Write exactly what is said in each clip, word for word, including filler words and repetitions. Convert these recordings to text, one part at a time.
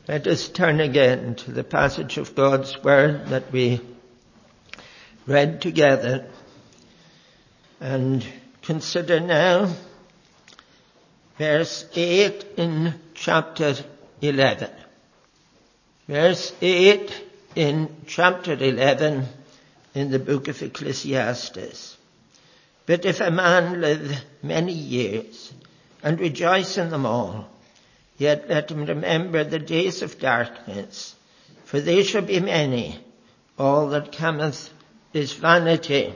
Let us turn again to the passage of God's Word that we read together and consider now verse eight in chapter eleven. Verse eight in chapter eleven in the book of Ecclesiastes. But if a man live many years and rejoice in them all, yet let him remember the days of darkness, for they shall be many. All that cometh is vanity.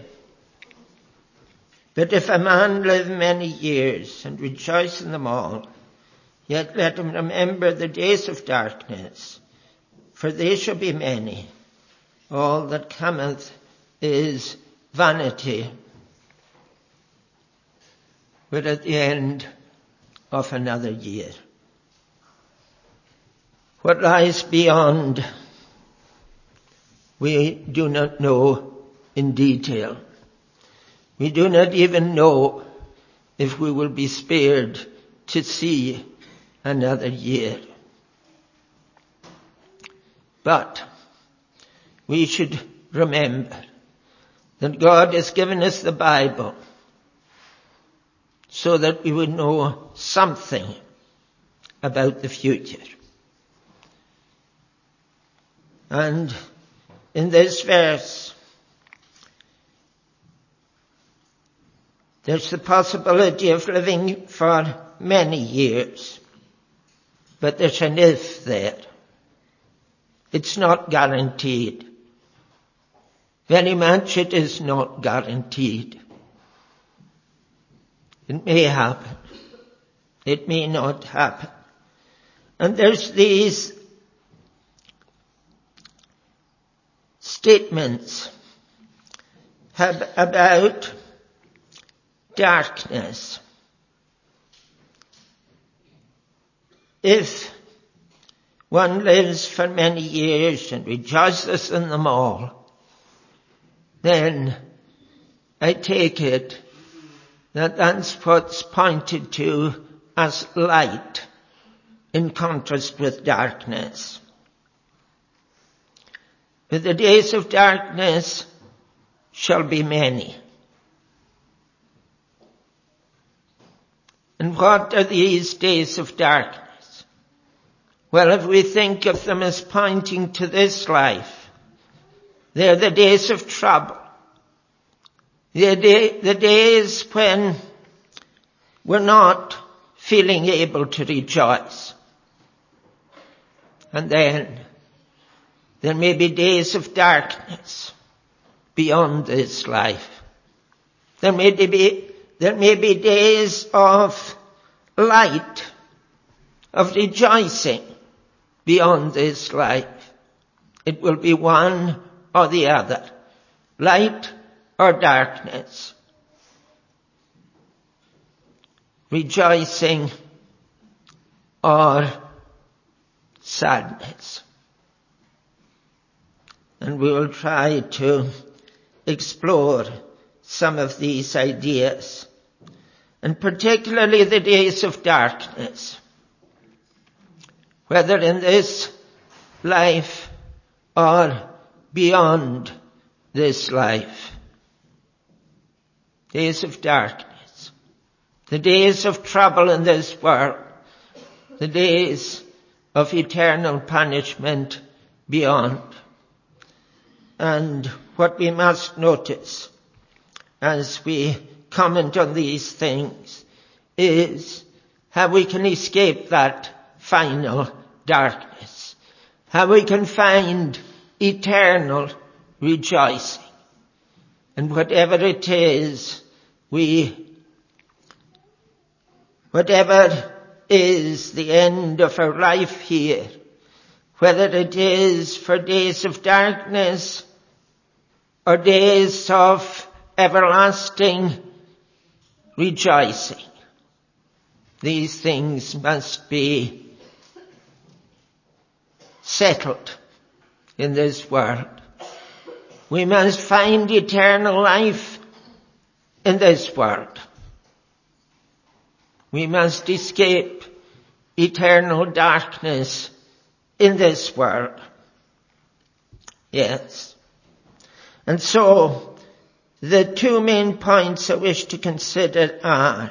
But if a man live many years and rejoice in them all, yet let him remember the days of darkness, for they shall be many. All that cometh is vanity. We're at the end of another year. What lies beyond, we do not know in detail. We do not even know if we will be spared to see another year. But we should remember that God has given us the Bible so that we would know something about the future. And in this verse, there's the possibility of living for many years, but there's an if there. It's not guaranteed. Very much it is not guaranteed. It may happen. It may not happen. And there's these statements about darkness. If one lives for many years and rejoices in them all, then I take it that that's what's pointed to as light in contrast with darkness. But the days of darkness shall be many. And what are these days of darkness? Well, if we think of them as pointing to this life, they're the days of trouble. They're day, the days when we're not feeling able to rejoice. And then there may be days of darkness beyond this life. There may be, there may be days of light, of rejoicing beyond this life. It will be one or the other, light or darkness. Rejoicing or sadness. And we will try to explore some of these ideas, and particularly the days of darkness, whether in this life or beyond this life. Days of darkness, the days of trouble in this world, the days of eternal punishment beyond. And what we must notice as we comment on these things is how we can escape that final darkness, how we can find eternal rejoicing. And whatever it is, we, whatever is the end of our life here, whether it is for days of darkness or days of everlasting rejoicing, these things must be settled in this world. We must find eternal life in this world. We must escape eternal darkness in this world. Yes. And so, the two main points I wish to consider are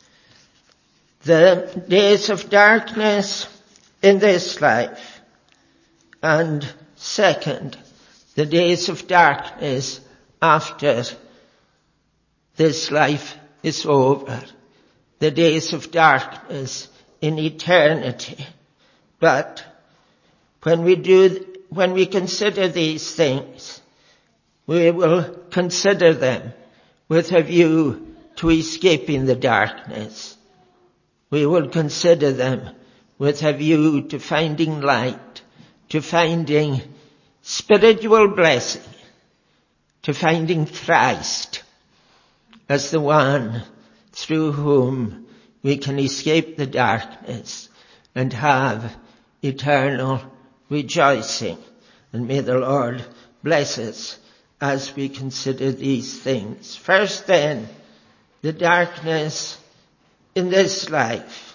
the days of darkness in this life, and second, the days of darkness after this life is over, the days of darkness in eternity. But when we do, when we consider these things, we will consider them with a view to escaping the darkness. We will consider them with a view to finding light, to finding spiritual blessing, to finding Christ as the one through whom we can escape the darkness and have eternal rejoicing. And may the Lord bless us as we consider these things. First then, the darkness in this life.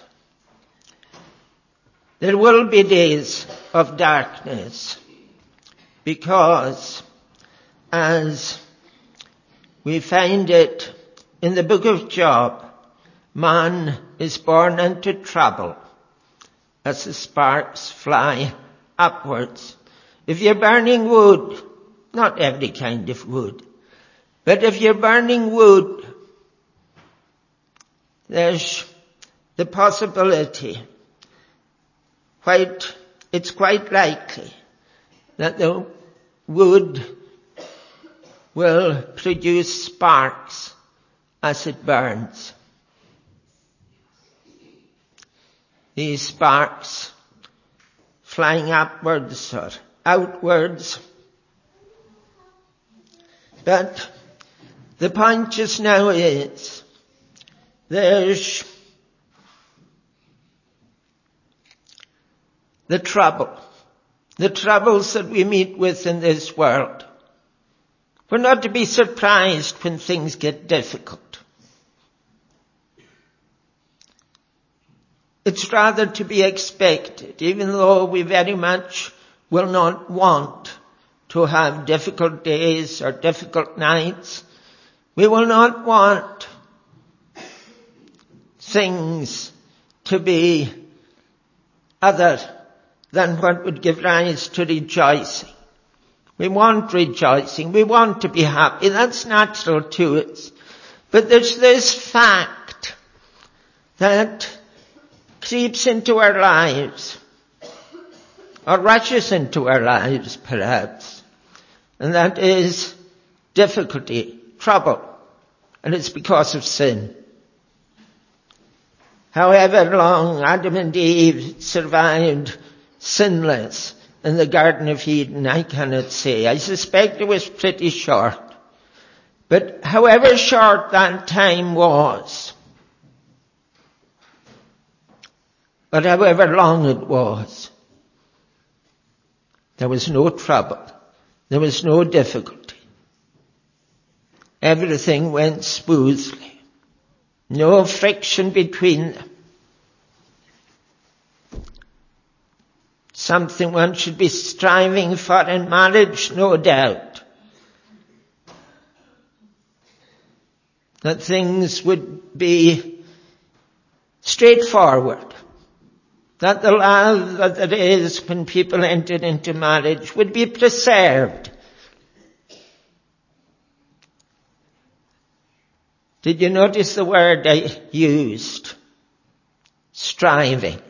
There will be days of darkness because, as we find it in the book of Job, man is born into trouble as the sparks fly upwards. If you're burning wood, not every kind of wood, but if you're burning wood, there's the possibility, quite, it's quite likely that the wood will produce sparks as it burns. These sparks flying upwards or outwards. But the point just now is there's the trouble, the troubles that we meet with in this world. We're not to be surprised when things get difficult. It's rather to be expected, even though we very much will not want to have difficult days or difficult nights. We will not want things to be other than what would give rise to rejoicing. We want rejoicing. We want to be happy. That's natural to us. But there's this fact that creeps into our lives, or rushes into our lives perhaps, and that is difficulty, trouble, and it's because of sin. However long Adam and Eve survived sinless in the Garden of Eden, I cannot say. I suspect it was pretty short. But however short that time was, but however long it was, there was no trouble. There was no difficulty. Everything went smoothly. No friction between them. Something one should be striving for in marriage, no doubt. That things would be straightforward. That the love that there is when people enter into marriage would be preserved. Did you notice the word I used? Striving.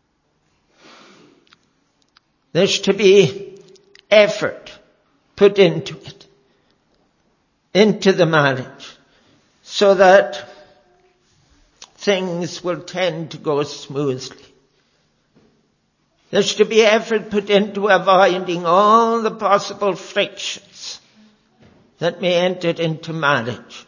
There's to be effort put into it, into the marriage, so that things will tend to go smoothly. There's to be effort put into avoiding all the possible frictions that may enter into marriage.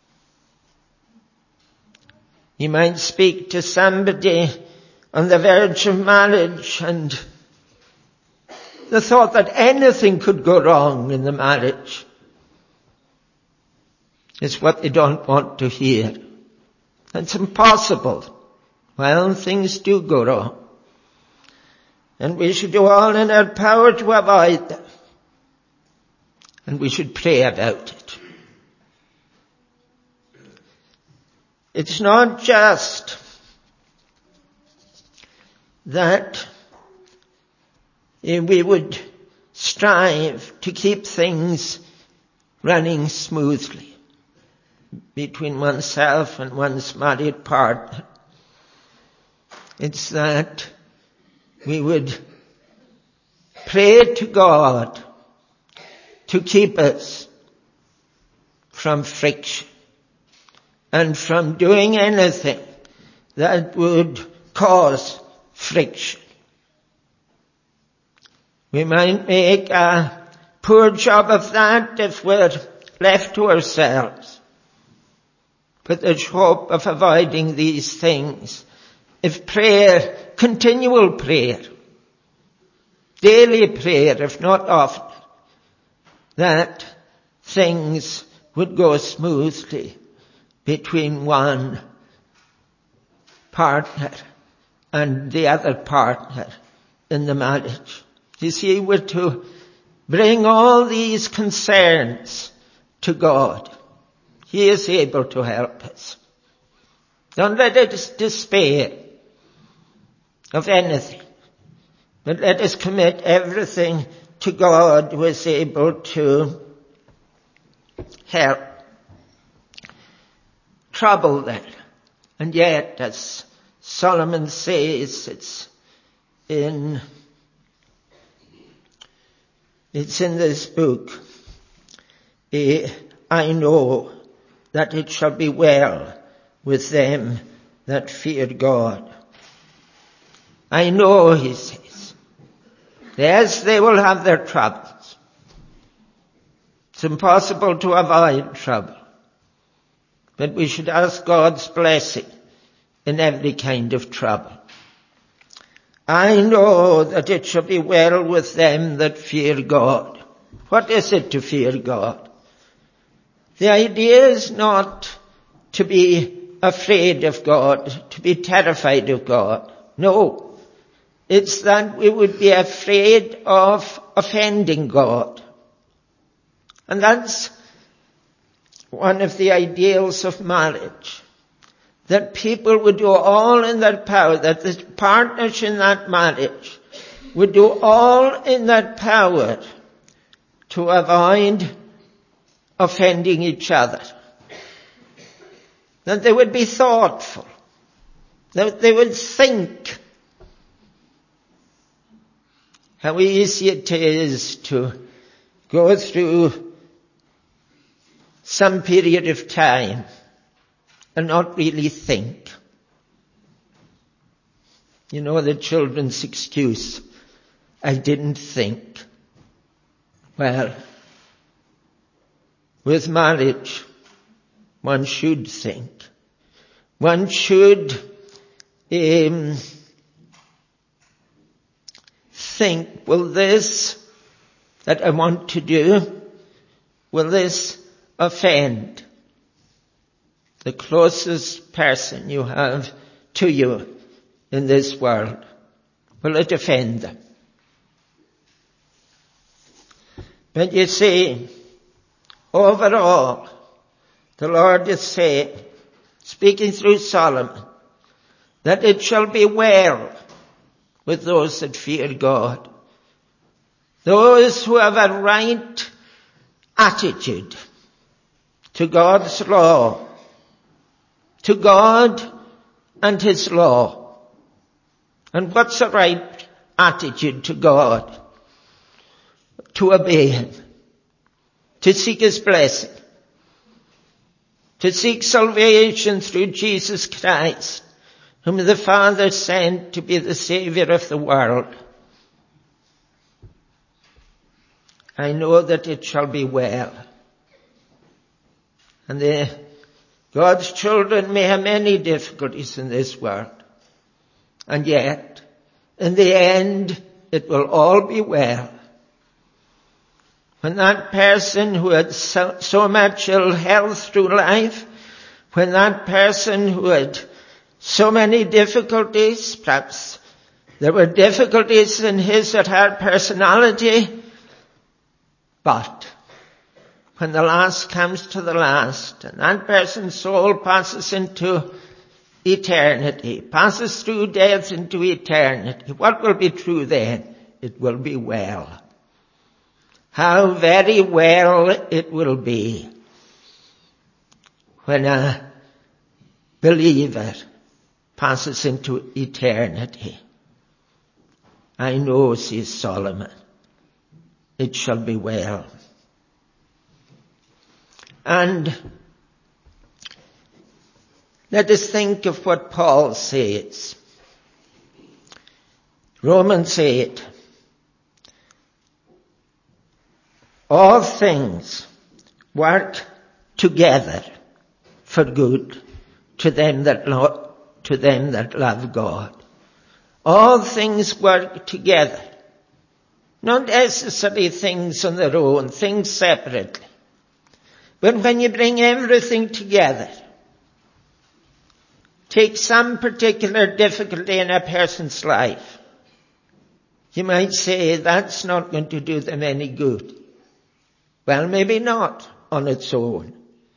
You might speak to somebody on the verge of marriage and the thought that anything could go wrong in the marriage is what they don't want to hear. It's impossible. Well, things do go wrong. And we should do all in our power to avoid them. And we should pray about it. It's not just that we would strive to keep things running smoothly between oneself and one's married partner. It's that we would pray to God to keep us from friction and from doing anything that would cause friction. We might make a poor job of that if we're left to ourselves. But there's hope of avoiding these things if prayer, continual prayer, daily prayer, if not often, that things would go smoothly between one partner and the other partner in the marriage. You see, we're to bring all these concerns to God. He is able to help us. Don't let us despair of anything, but let us commit everything to God who is able to help. Trouble then. And yet, as Solomon says, it's in, it's in this book, eh, I know that it shall be well with them that fear God. I know, he says, yes, they will have their troubles. It's impossible to avoid trouble. But we should ask God's blessing in every kind of trouble. I know that it shall be well with them that fear God. What is it to fear God? The idea is not to be afraid of God, to be terrified of God. No. It's that we would be afraid of offending God. And that's one of the ideals of marriage. That people would do all in their power, that the partners in that marriage would do all in their power to avoid offending each other. That they would be thoughtful. That they would think how easy it is to go through some period of time and not really think. You know the children's excuse, I didn't think. Well, with marriage, one should think. One should um, think, will this that I want to do, will this offend the closest person you have to you in this world? Will it offend them? But you see, overall, the Lord is saying, speaking through Solomon, that it shall be well with those that fear God. Those who have a right attitude to God's law, to God and His law. And what's the right attitude to God? To obey Him, to seek His blessing, to seek salvation through Jesus Christ, whom the Father sent to be the Savior of the world. I know that it shall be well. And the, God's children may have many difficulties in this world. And yet, in the end, it will all be well. When that person who had so, so much ill health through life, when that person who had so many difficulties, perhaps There were difficulties in his or her personality, but when the last comes to the last, and that person's soul passes into eternity, passes through death into eternity, what will be true then? It will be well. How very well it will be when a believer passes into eternity. I know, says Solomon, it shall be well. And let us think of what Paul says. Romans eight. All things work together for good to them that lo- to them that love God. All things work together. Not necessarily things on their own, things separately. But when you bring everything together, take some particular difficulty in a person's life, you might say that's not going to do them any good. Well, maybe not on its own.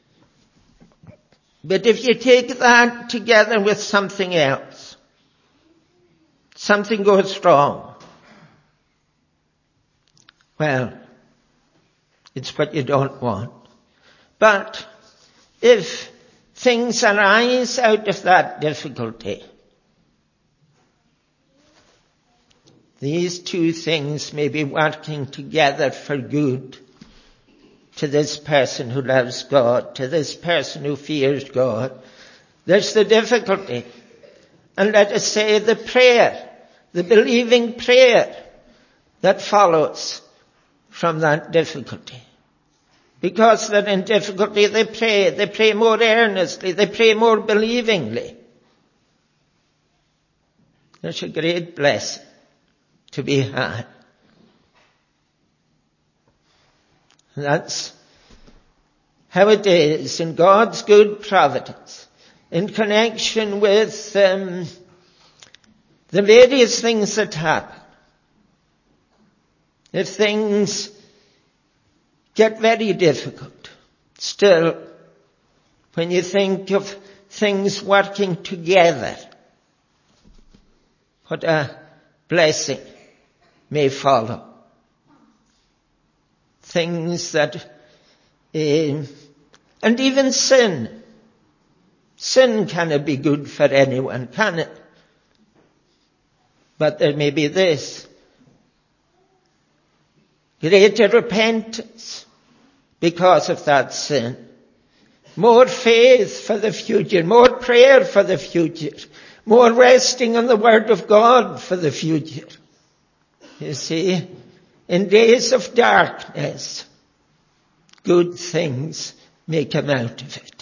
But if you take that together with something else, something goes wrong, well, it's what you don't want. But if things arise out of that difficulty, these two things may be working together for good to this person who loves God, to this person who fears God. There's the difficulty. And let us say the prayer, the believing prayer that follows from that difficulty. Because they're in difficulty, they pray. They pray more earnestly. They pray more believingly. There's a great blessing to be had. And that's how it is in God's good providence, in connection with um, the various things that happen. If things get very difficult, still, when you think of things working together, what a blessing may follow. Things that, uh, and even sin. Sin cannot be good for anyone, can it? But there may be this. Greater repentance because of that sin. More faith for the future. More prayer for the future. More resting on the Word of God for the future. You see, in days of darkness, good things may come out of it.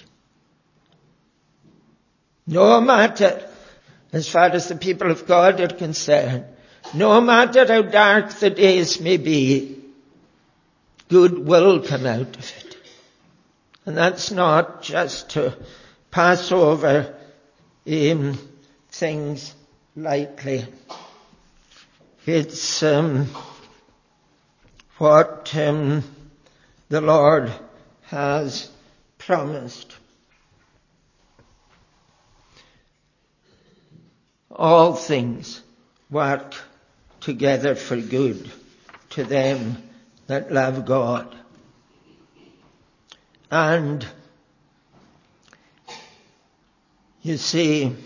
No matter, as far as the people of God are concerned, no matter how dark the days may be, good will come out of it. And that's not just to pass over um, things lightly. It's um, what um, the Lord has promised. All things work together for good to them that love God. And you see,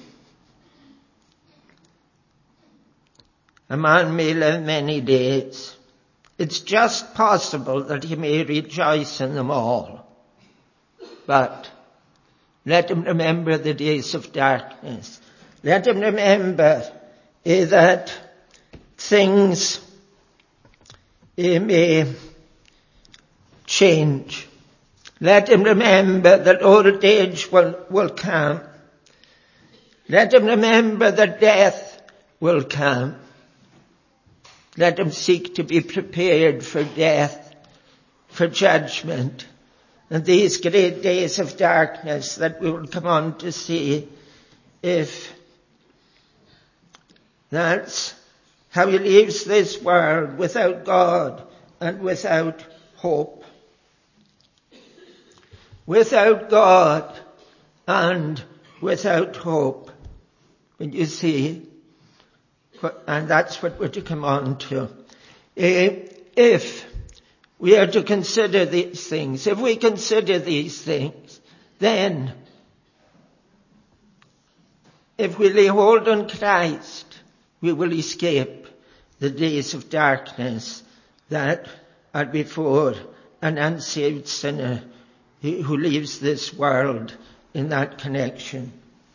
a man may live many days. It's just possible that he may rejoice in them all. But let him remember the days of darkness. Let him remember eh, that things eh, may change. Let him remember that old age will, will come. Let him remember that death will come. Let him seek to be prepared for death, for judgment, and these great days of darkness that we will come on to see. If that's how he leaves this world without God and without hope. Without God and without hope. When you see, and that's what we're to come on to. If we are to consider these things, if we consider these things, then if we lay hold on Christ, we will escape the days of darkness that are before an unsaved sinner who leaves this world in that connection.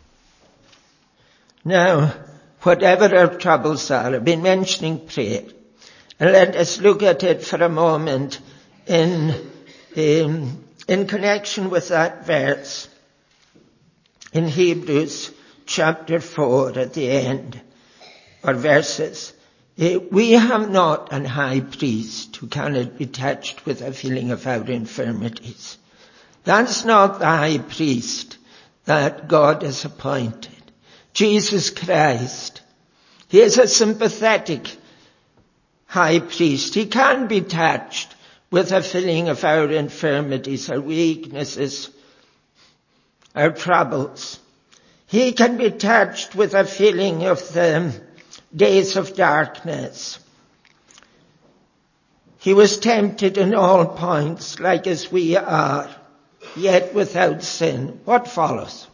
Now, whatever our troubles are, I've been mentioning prayer. And let us look at it for a moment in, in, in connection with that verse in Hebrews chapter four at the end, or verses. We have not an high priest who cannot be touched with a feeling of our infirmities. That's not the high priest that God has appointed. Jesus Christ. He is a sympathetic high priest. He can be touched with a feeling of our infirmities, our weaknesses, our troubles. He can be touched with a feeling of the days of darkness. He was tempted in all points, like as we are, yet without sin. What follows?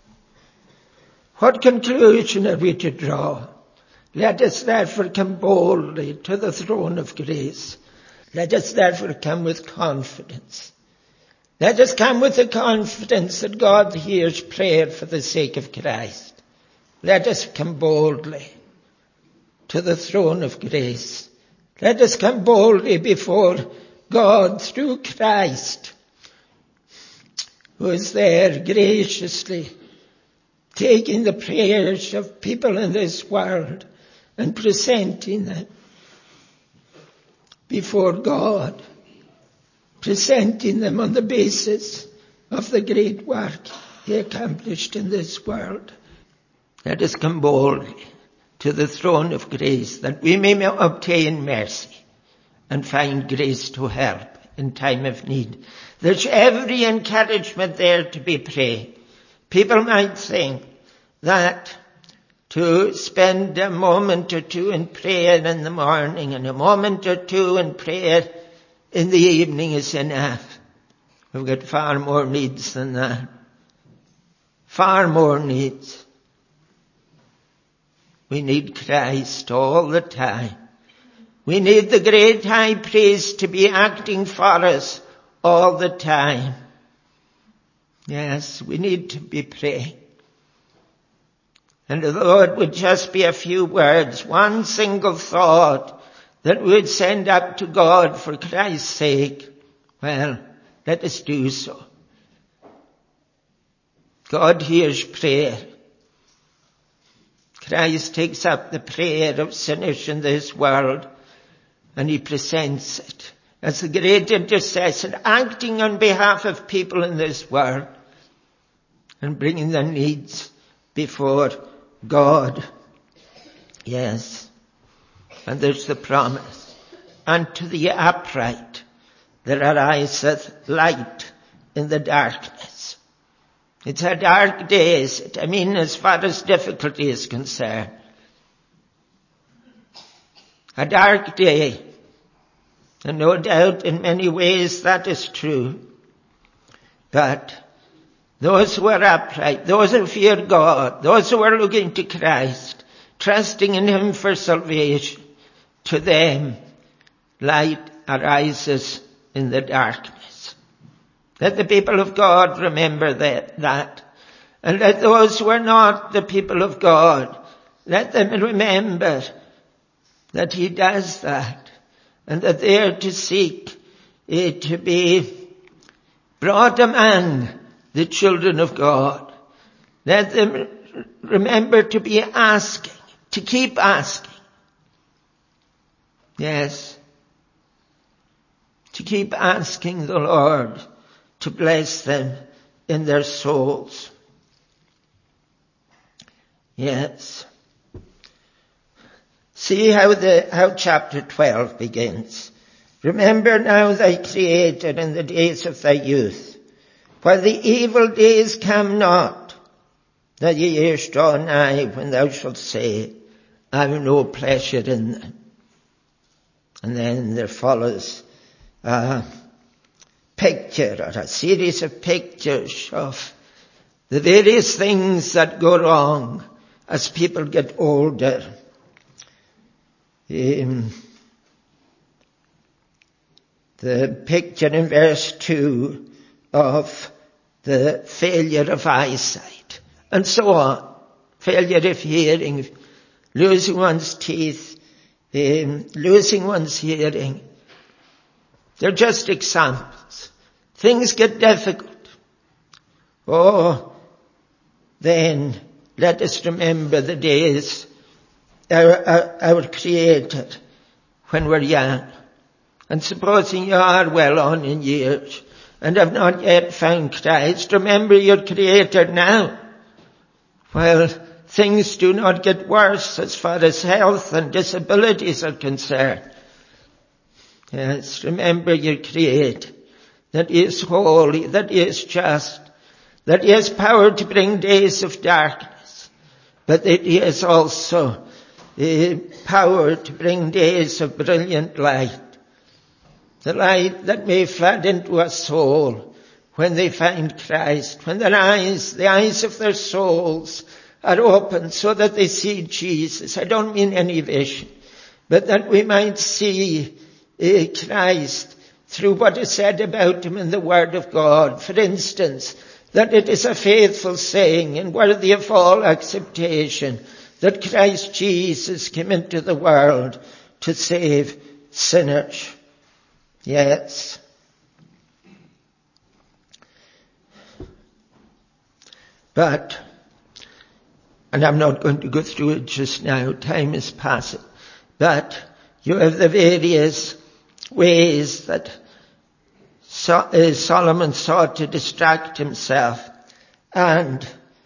What conclusion are we to draw? Let us therefore come boldly to the throne of grace. Let us therefore come with confidence. Let us come with the confidence that God hears prayer for the sake of Christ. Let us come boldly to the throne of grace. Let us come boldly before God through Christ, who is there graciously taking the prayers of people in this world and presenting them before God, presenting them on the basis of the great work He accomplished in this world. Let us come boldly to the throne of grace that we may obtain mercy and find grace to help in time of need. There's every encouragement there to be praying. People might think that to spend a moment or two in prayer in the morning and a moment or two in prayer in the evening is enough. We've got far more needs than that. Far more needs. We need Christ all the time. We need the great high priest to be acting for us all the time. Yes, we need to be praying. And although it would just be a few words, one single thought that we would send up to God for Christ's sake, well, let us do so. God hears prayer. Christ takes up the prayer of sinners in this world and He presents it as the great intercessor, acting on behalf of people in this world and bringing their needs before God. Yes. And there's the promise. And to the upright there ariseth light in the darkness. It's a dark day, is it? I mean, as far as difficulty is concerned. A dark day. And no doubt in many ways that is true. But those who are upright, those who fear God, those who are looking to Christ, trusting in Him for salvation, to them light arises in the darkness. Let the people of God remember that, that. And let those who are not the people of God, let them remember that He does that. And that they are to seek it to be brought among the children of God. Let them remember to be asking, to keep asking. Yes. To keep asking the Lord to bless them in their souls. Yes. See how the, how chapter twelve begins. Remember now thy Creator in the days of thy youth, while the evil days come not, that ye years draw nigh, when thou shalt say, I have no pleasure in them. And then there follows a picture, or a series of pictures of the various things that go wrong as people get older. Um, the picture in verse two of the failure of eyesight, and so on. Failure of hearing, losing one's teeth, um, losing one's hearing. They're just examples. Things get difficult. Oh, then let us remember the days our, our, our Creator when we're young. And supposing you are well on in years and have not yet found Christ, remember your Creator now. While things do not get worse as far as health and disabilities are concerned. Yes, remember your Creator, that He is holy, that He is just, that He has power to bring days of darkness, but that He has also uh, power to bring days of brilliant light. The light that may flood into a soul when they find Christ, when their eyes, the eyes of their souls are opened so that they see Jesus. I don't mean any vision, but that we might see uh, Christ through what is said about Him in the Word of God. For instance, that it is a faithful saying and worthy of all acceptation that Christ Jesus came into the world to save sinners. Yes. But, and I'm not going to go through it just now, time is passing, but you have the various ways that Solomon sought to distract himself, and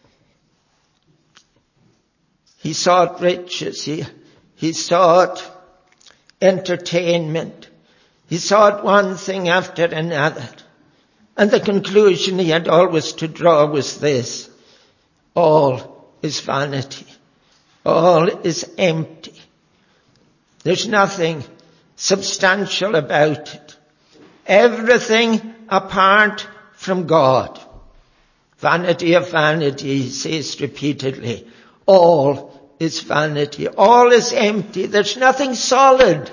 he sought riches, he, he sought entertainment, he sought one thing after another, and the conclusion he had always to draw was this: all is vanity, all is empty. There's nothing substantial about it. Everything apart from God. Vanity of vanity, he says repeatedly. All is vanity. All is empty. There's nothing solid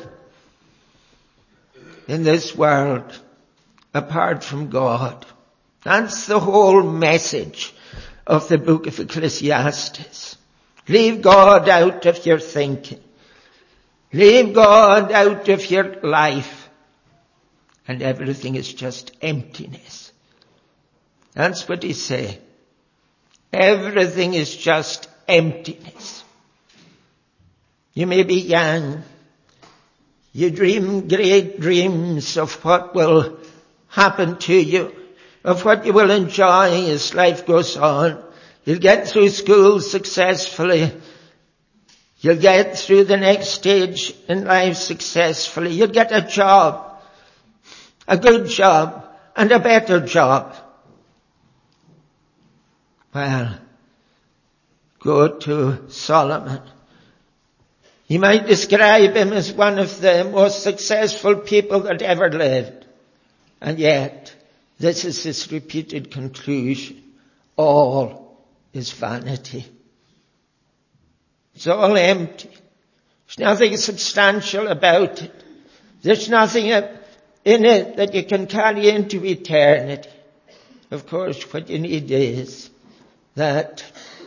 in this world apart from God. That's the whole message of the book of Ecclesiastes. Leave God out of your thinking. Leave God out of your life. And everything is just emptiness. That's what he's saying. Everything is just emptiness. You may be young. You dream great dreams of what will happen to you, of what you will enjoy as life goes on. You'll get through school successfully. You'll get through the next stage in life successfully. You'll get a job. A good job and a better job. Well, go to Solomon. You might describe him as one of the most successful people that ever lived. And yet, this is his repeated conclusion. All is vanity. It's all empty. There's nothing substantial about it. There's nothing in it that you can carry into eternity. Of course, what you need is that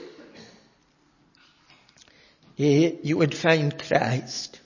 you would find Christ.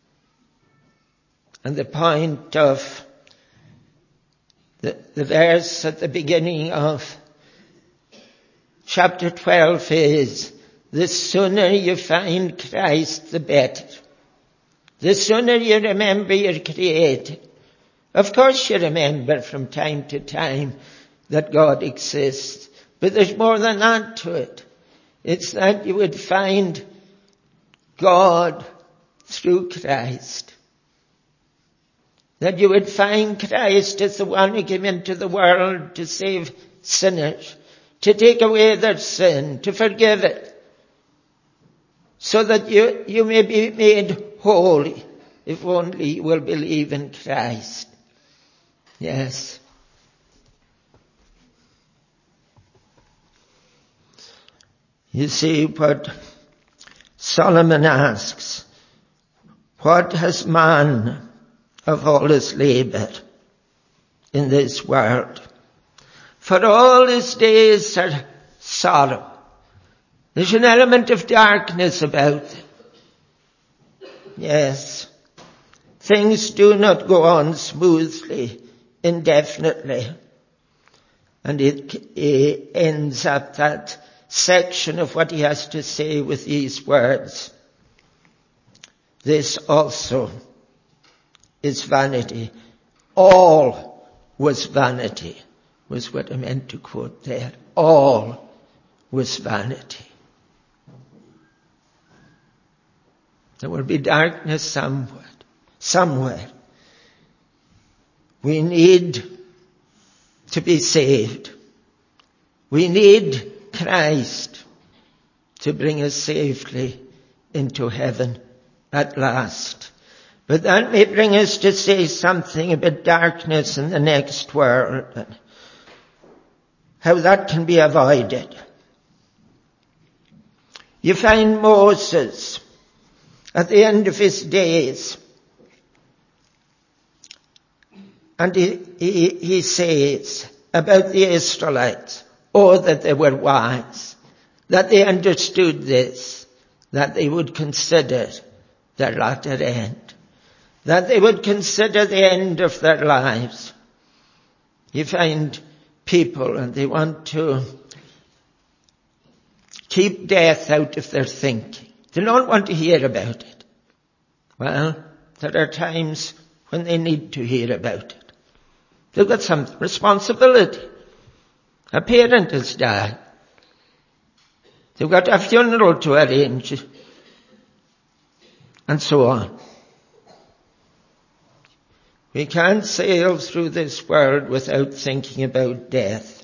And the point of the, the verse at the beginning of chapter twelve is, the sooner you find Christ, the better. The sooner you remember your Creator. Of course you remember from time to time that God exists. But there's more than that to it. It's that you would find God through Christ. That you would find Christ as the one who came into the world to save sinners, to take away their sin, to forgive it, so that you, you may be made holy if only you will believe in Christ. Yes. You see what Solomon asks, what has man of all his labour in this world? For all his days are sorrow. There's an element of darkness about them. Yes. Things do not go on smoothly, indefinitely. And it, it ends up that section of what he has to say with these words. This also is vanity. All was vanity, was what I meant to quote there. All was vanity. There will be darkness somewhere. Somewhere. We need to be saved. We need Christ to bring us safely into heaven at last. But that may bring us to say something about darkness in the next world and how that can be avoided. You find Moses at the end of his days, and he, he, he says about the Israelites, oh, that they were wise, that they understood this, that they would consider their latter end, that they would consider the end of their lives. You find people and they want to keep death out of their thinking. They don't want to hear about it. Well, there are times when they need to hear about it. They've got some responsibility. A parent has died. They've got a funeral to arrange. And so on. We can't sail through this world without thinking about death.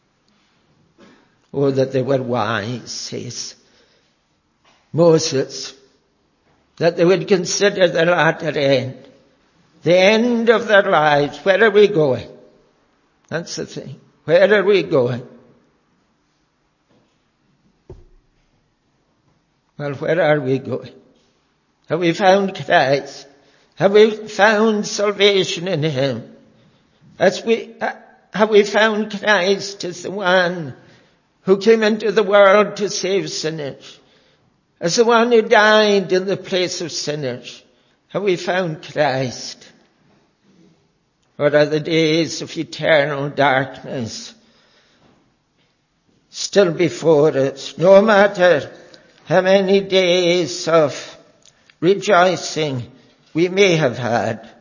Oh, that they were wise, says Moses, that they would consider their latter end, the end of their lives. Where are we going? That's the thing. Where are we going? Well, where are we going? Have we found Christ? Have we found salvation in Him? As we, have we found Christ as the one who came into the world to save sinners? As the one who died in the place of sinners? Have we found Christ? Or are the days of eternal darkness still before us? No matter how many days of rejoicing we may have had,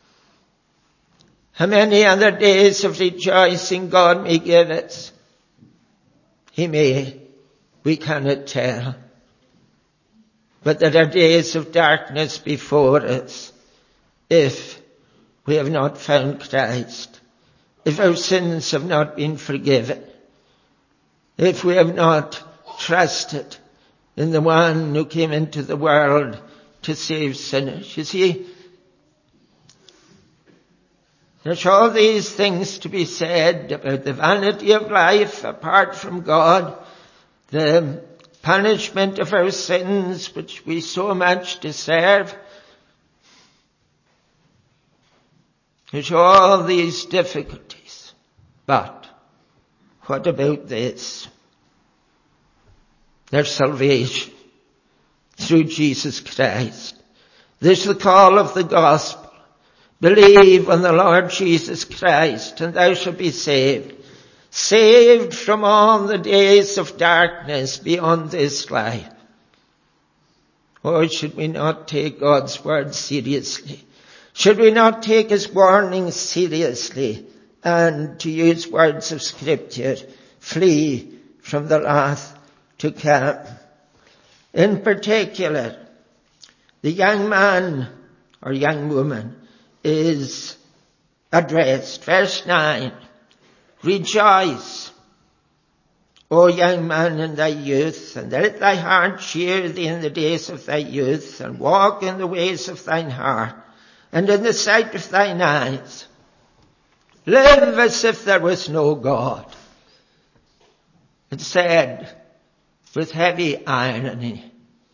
how many other days of rejoicing God may give us, He may, we cannot tell. But there are days of darkness before us if we have not found Christ, if our sins have not been forgiven, if we have not trusted in the one who came into the world to save sinners. You see, there's all these things to be said about the vanity of life apart from God, the punishment of our sins which we so much deserve. There's all these difficulties. But what about this? There's salvation through Jesus Christ. There's the call of the gospel. Believe on the Lord Jesus Christ and thou shalt be saved. Saved from all the days of darkness beyond this life. Or should we not take God's word seriously? Should we not take His warning seriously and, to use words of Scripture, flee from the wrath to come? In particular, the young man or young woman is addressed. Verse nine, rejoice, O young man, in thy youth, and let thy heart cheer thee in the days of thy youth, and walk in the ways of thine heart, and in the sight of thine eyes. Live as if there was no God. It said with heavy irony.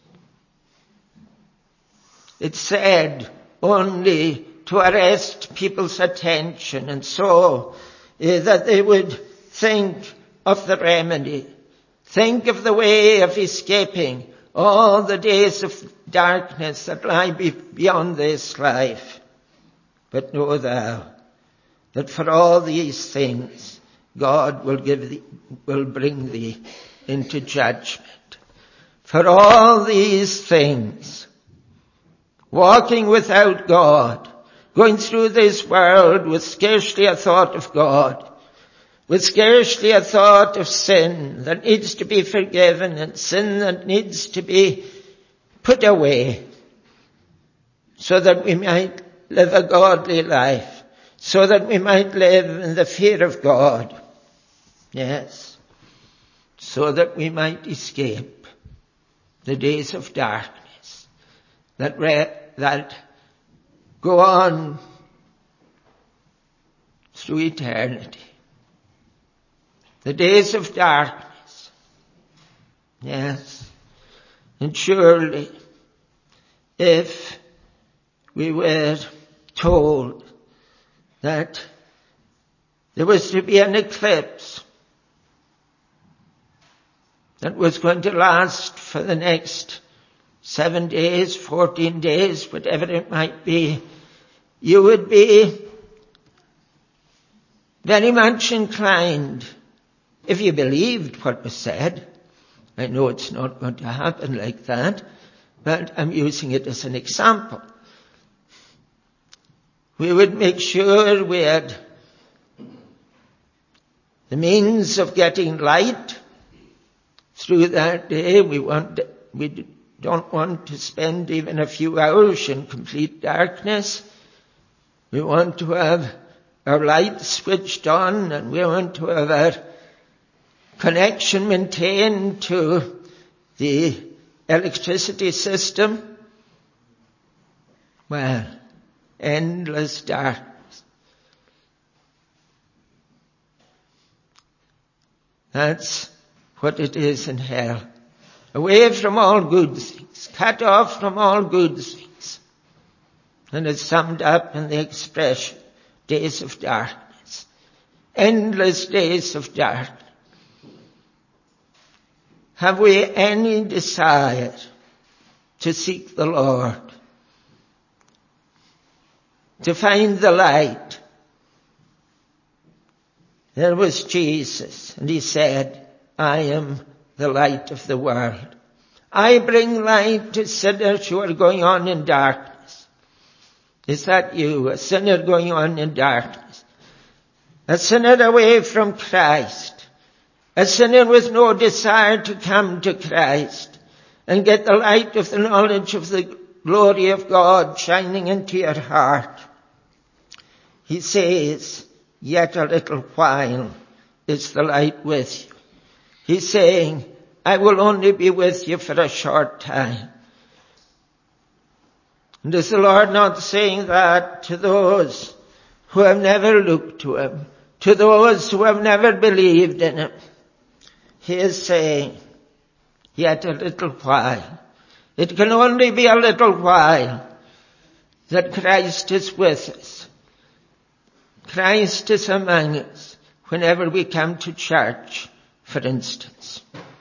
It said only to arrest people's attention, and so uh, that they would think of the remedy, think of the way of escaping all the days of darkness that lie beyond this life. But know thou that for all these things God will give thee, will bring thee into judgment. For all these things, walking without God, going through this world with scarcely a thought of God, with scarcely a thought of sin that needs to be forgiven and sin that needs to be put away, so that we might live a godly life, so that we might live in the fear of God. Yes, so that we might escape the days of darkness that re- that go on through eternity. The days of darkness. Yes. And surely, if we were told that there was to be an eclipse that was going to last for the next seven days, fourteen days, whatever it might be, you would be very much inclined, if you believed what was said. I know it's not going to happen like that, but I'm using it as an example. We would make sure we had the means of getting light through that day. We want, we don't want to spend even a few hours in complete darkness. We want to have our lights switched on, and we want to have our connection maintained to the electricity system. Well, endless darkness. That's what it is in hell. Away from all good things, cut off from all good things. And it's summed up in the expression, days of darkness. Endless days of darkness. Have we any desire to seek the Lord? To find the light? There was Jesus, and he said, I am the light of the world. I bring light to sinners who are going on in darkness. Is that you, a sinner going on in darkness? A sinner away from Christ? A sinner with no desire to come to Christ and get the light of the knowledge of the glory of God shining into your heart? He says, yet a little while is the light with you. He's saying, I will only be with you for a short time. And is the Lord not saying that to those who have never looked to him, to those who have never believed in him? He is saying, yet a little while. It can only be a little while that Christ is with us. Christ is among us whenever we come to church, for instance.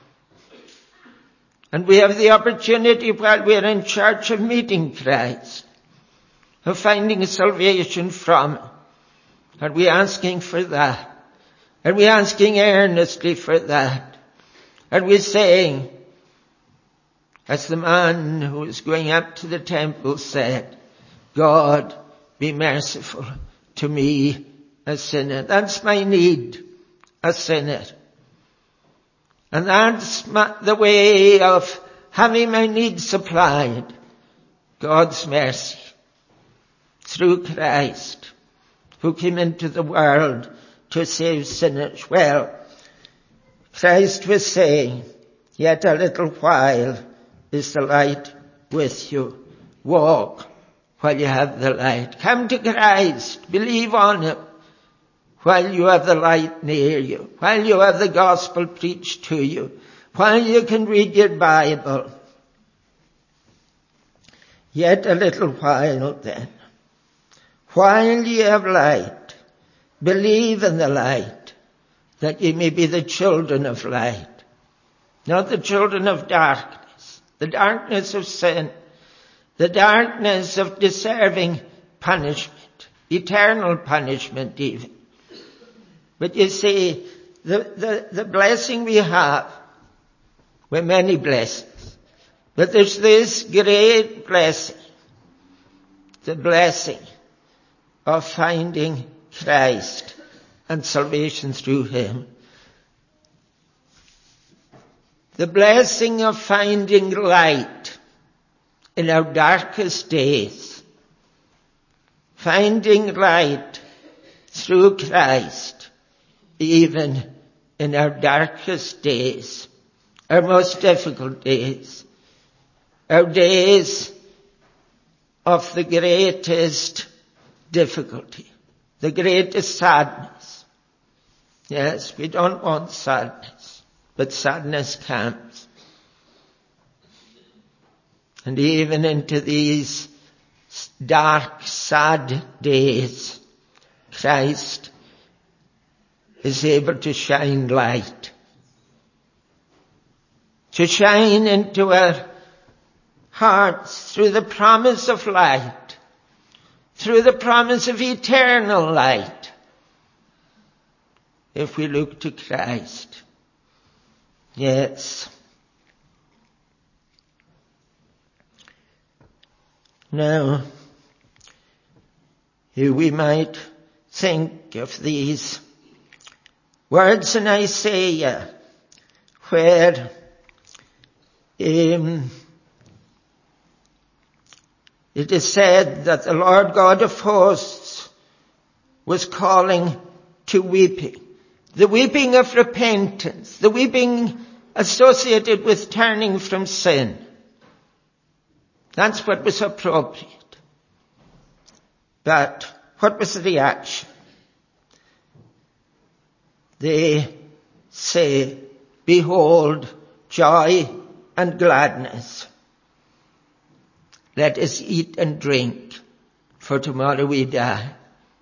And we have the opportunity while we are in church of meeting Christ, of finding salvation from him. Are we asking for that? Are we asking earnestly for that? Are we saying, as the man who was going up to the temple said, God, be merciful to me, a sinner. That's my need, a sinner. And that's my, the way of having my needs supplied. God's mercy through Christ, who came into the world to save sinners. Well, Christ was saying, yet a little while is the light with you. Walk while you have the light. Come to Christ. Believe on him while you have the light near you, while you have the gospel preached to you, while you can read your Bible. Yet a little while then. While ye have light, believe in the light, that ye may be the children of light, not the children of darkness, the darkness of sin, the darkness of deserving punishment, eternal punishment even. But you see, the, the, the blessing we have, we're many blessings, but there's this great blessing, the blessing of finding Christ and salvation through him. The blessing of finding light in our darkest days. Finding light through Christ even in our darkest days, our most difficult days, our days of the greatest difficulty, the greatest sadness. Yes, we don't want sadness, but sadness comes. And even into these dark, sad days, Christ is able to shine light, to shine into our hearts through the promise of light, through the promise of eternal light, if we look to Christ. Yes. Now, here we might think of these words in Isaiah, where um, it is said that the Lord God of hosts was calling to weeping, the weeping of repentance, the weeping associated with turning from sin. That's what was appropriate. But what was the reaction? They say, behold, joy and gladness. Let us eat and drink, for tomorrow we die.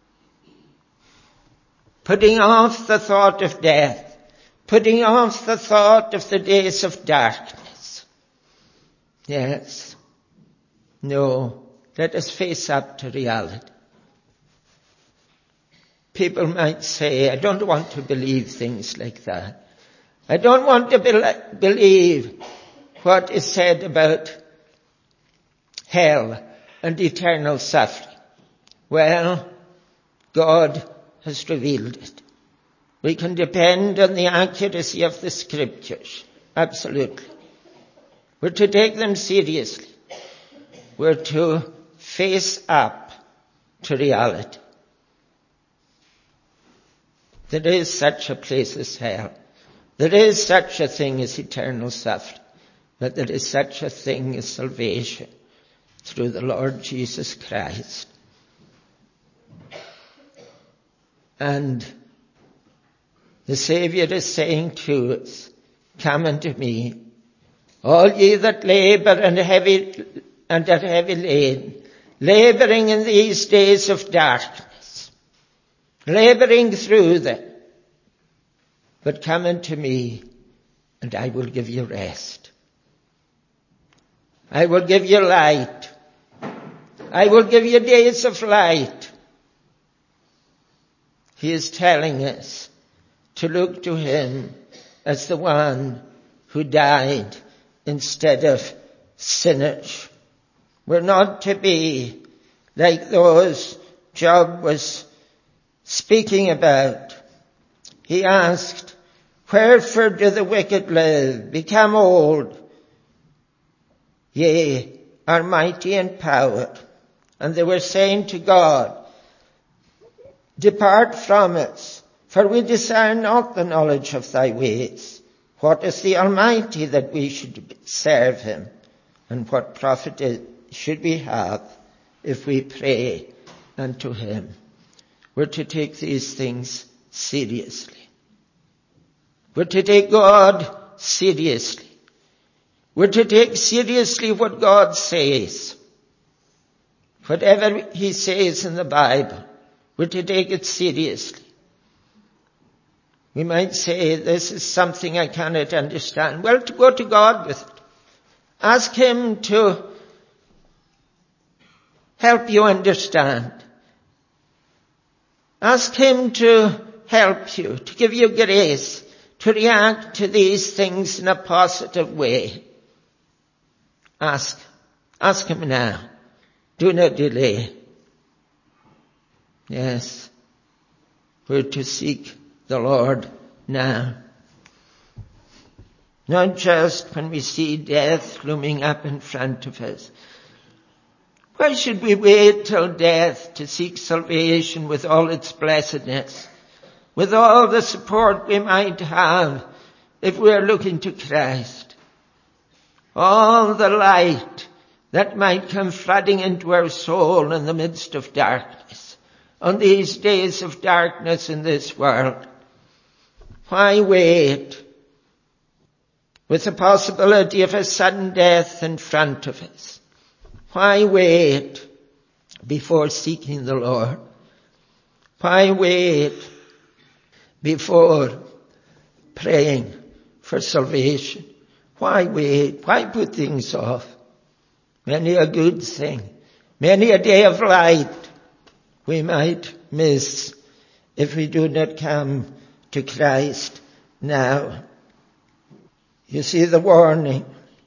Putting off the thought of death, putting off the thought of the days of darkness. Yes. No, let us face up to reality. People might say, I don't want to believe things like that. I don't want to be- believe what is said about hell and eternal suffering. Well, God has revealed it. We can depend on the accuracy of the scriptures. Absolutely. We're to take them seriously. We're to face up to reality. There is such a place as hell. There is such a thing as eternal suffering. But there is such a thing as salvation through the Lord Jesus Christ. And the Savior is saying to us, come unto me, all ye that labor and heavy and are heavy laden, laboring in these days of darkness, laboring through them. But come unto me, and I will give you rest. I will give you light. I will give you days of light. He is telling us to look to him as the one who died instead of sinners. We're not to be like those Job was speaking about. He asked, wherefore do the wicked live, become old? Yea, are mighty in power. And they were saying to God, depart from us, for we desire not the knowledge of thy ways. What is the Almighty that we should serve him? And what profit should we have if we pray unto him? We're to take these things seriously. We're to take God seriously. We're to take seriously what God says. Whatever he says in the Bible, we're to take it seriously. We might say, this is something I cannot understand. Well, to go to God with it. Ask him to help you understand. Ask him to help you, to give you grace, to react to these things in a positive way. Ask. Ask him now. Do not delay. Yes. We're to seek the Lord now. Not just when we see death looming up in front of us. Why should we wait till death to seek salvation with all its blessedness, with all the support we might have if we are looking to Christ? All the light that might come flooding into our soul in the midst of darkness, on these days of darkness in this world. Why wait with the possibility of a sudden death in front of us? Why wait before seeking the Lord? Why wait before praying for salvation? Why wait? Why put things off? Many a good thing, many a day of light we might miss if we do not come to Christ now. You see the warning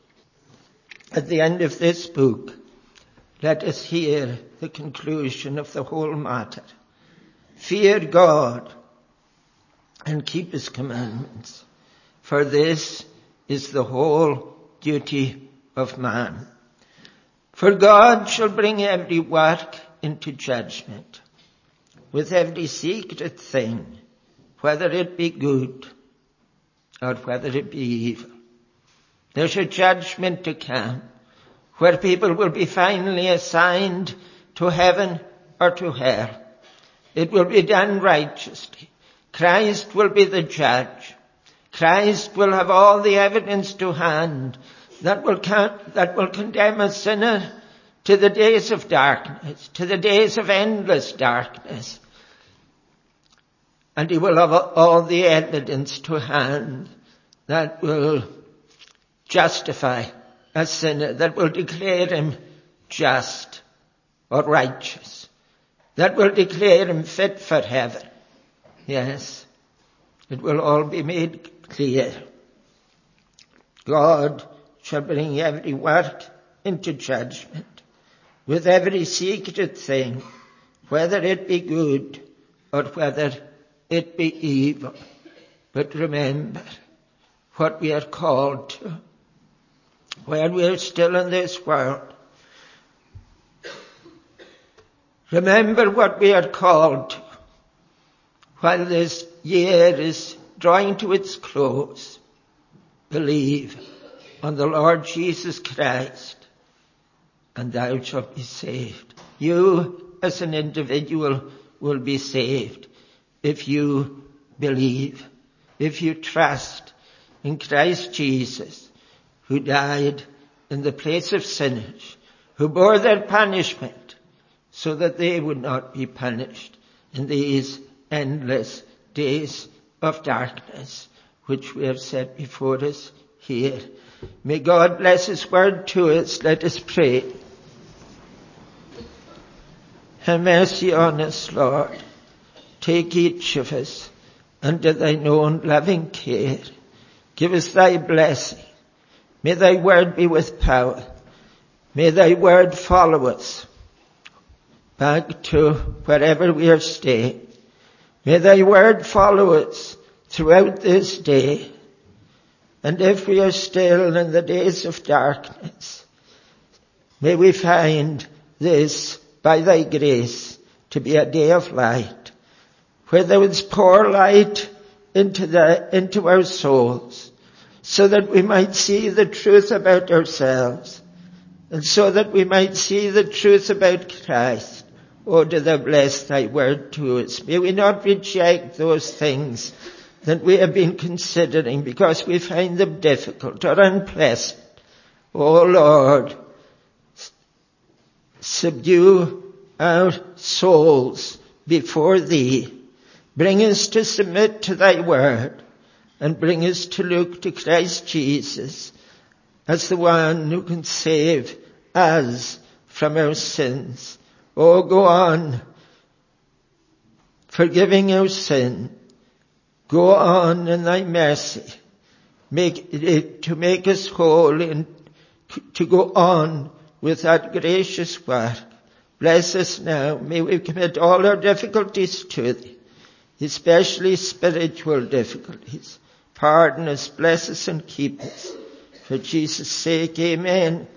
at the end of this book. Let us hear the conclusion of the whole matter. Fear God and keep his commandments, for this is the whole duty of man. For God shall bring every work into judgment, with every secret thing, whether it be good or whether it be evil. There's a judgment to come, where people will be finally assigned to heaven or to hell. It will be done righteously. Christ will be the judge. Christ will have all the evidence to hand that will con- that will condemn a sinner to the days of darkness, to the days of endless darkness. And he will have all the evidence to hand that will justify a sinner, that will declare him just or righteous, that will declare him fit for heaven. Yes, it will all be made clear. God shall bring every work into judgment, with every secret thing, whether it be good or whether it be evil. But remember what we are called to while we are still in this world. Remember what we are called to while this year is drawing to its close. Believe on the Lord Jesus Christ, and thou shalt be saved. You as an individual will be saved if you believe, if you trust in Christ Jesus, who died in the place of sinners, who bore their punishment so that they would not be punished in these endless days of darkness which we have set before us here. May God bless his word to us. Let us pray. Have mercy on us, Lord. Take each of us under thine own loving care. Give us thy blessing. May thy word be with power. May thy word follow us back to wherever we are staying. May thy word follow us throughout this day. And if we are still in the days of darkness, May we find this, by thy grace, to be a day of light, where thou wouldst pour light into the, into our souls, so that we might see the truth about ourselves, and so that we might see the truth about Christ. Oh, do thou bless thy word to us. May we not reject those things that we have been considering because we find them difficult or unpleasant. Oh Lord, subdue our souls before thee. Bring us to submit to thy word, and bring us to look to Christ Jesus as the one who can save us from our sins. Oh, go on forgiving our sin. Go on in thy mercy, make it, to make us whole and to go on with that gracious work. Bless us now. May we commit all our difficulties to thee, especially spiritual difficulties. Pardon us, bless us, and keep us. For Jesus' sake, amen.